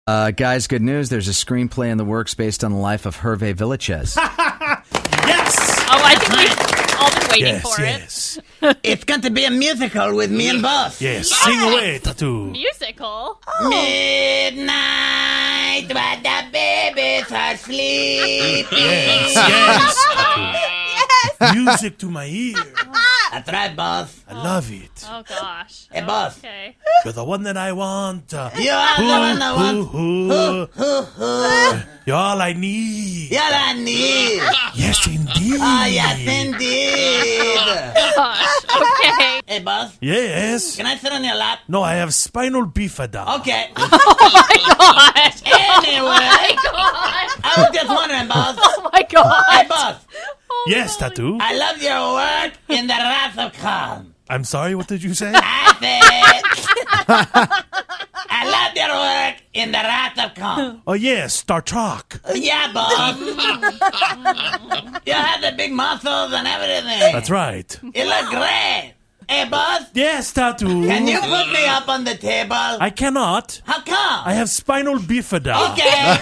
Guys, good news. There's a screenplay in the works based on the life of Hervé Villachez. Yes! Oh, I think we've all been waiting for yes. it. It's going to be a musical with me and Boss. Yes, sing away, Tattoo. Musical? Midnight, when the babies are sleeping. Yes, Tattoo. Music to my ear. That's right, Boss. I love it. Oh, gosh. Hey, Boss. Okay. You're the one that I want. You are the one I want. You're all I need. You're I need. Yes, indeed. Oh, yes, indeed. Gosh. Okay. Hey, Boss. Yes. Can I sit on your lap? No, I have spinal bifida. Okay. Oh, my gosh. Anyway, God. I was just wondering, Boss. Oh, my God. Hey, Boss. Yes, Tattoo. I love your work in the Wrath of Khan. I'm sorry, what did you say? I said, I love your work in the Wrath of Khan. Oh, yes, Star Trek. Yeah, Boss. You have the big muscles and everything. That's right. You look great. Hey, Boss, Yes, Tattoo. can you put me up on the table? I cannot. How come? I have spinal bifida. Okay.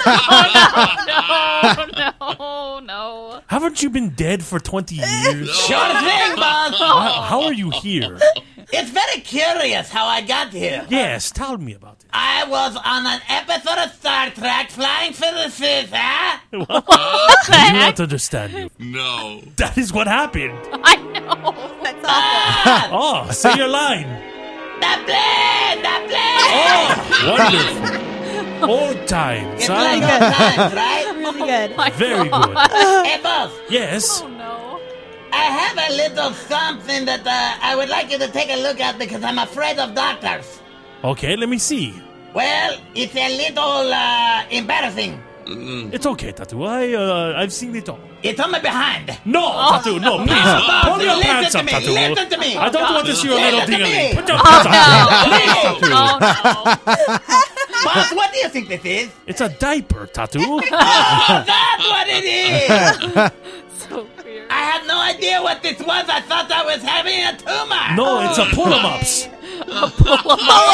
No. Haven't you been dead for 20 years? Sure thing, Boss. How are you here? It's very curious how I got here. Yes, tell me about it. I was on an episode of Star Trek flying physicist, huh? I do not understand you. No. That is what happened. I know. That's awful. Oh, say your line. The plane! The plane! Oh, wonderful. Old times, It's huh? like old times, right? Really good. My Very God. good. Hey, Boss, Yes. Oh, no. I have a little something that I would like you to take a look at because I'm afraid of doctors. Okay, let me see. Well, it's a little embarrassing. It's okay, Tattoo. I've seen it all. It's on my behind. No, Tattoo, no, please. Boss, Pull your pants listen up, to me. Tattoo. Listen to me. I don't want to see your little Listen to dingaling. me. Put your pants up. Please. Oh, no. Boss, what do you think this is? It's a diaper, Tattoo. Oh, that's what it is. So weird. I had no idea what this was. I thought I was having a tumor. No, it's a pull-em-ups. Oh,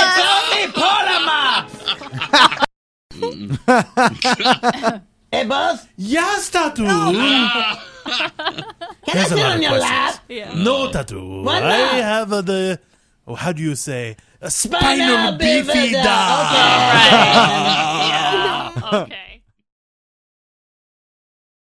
it's only pull-em-ups. Hey, boss, Yes, Tattoo. can I There's a sit lot on of your questions. lap? Yeah. No, Tattoo. Why I not? have the... Oh, how do you say? A Spinal spinal bifida. bifida. Okay. Right. Yeah. Okay.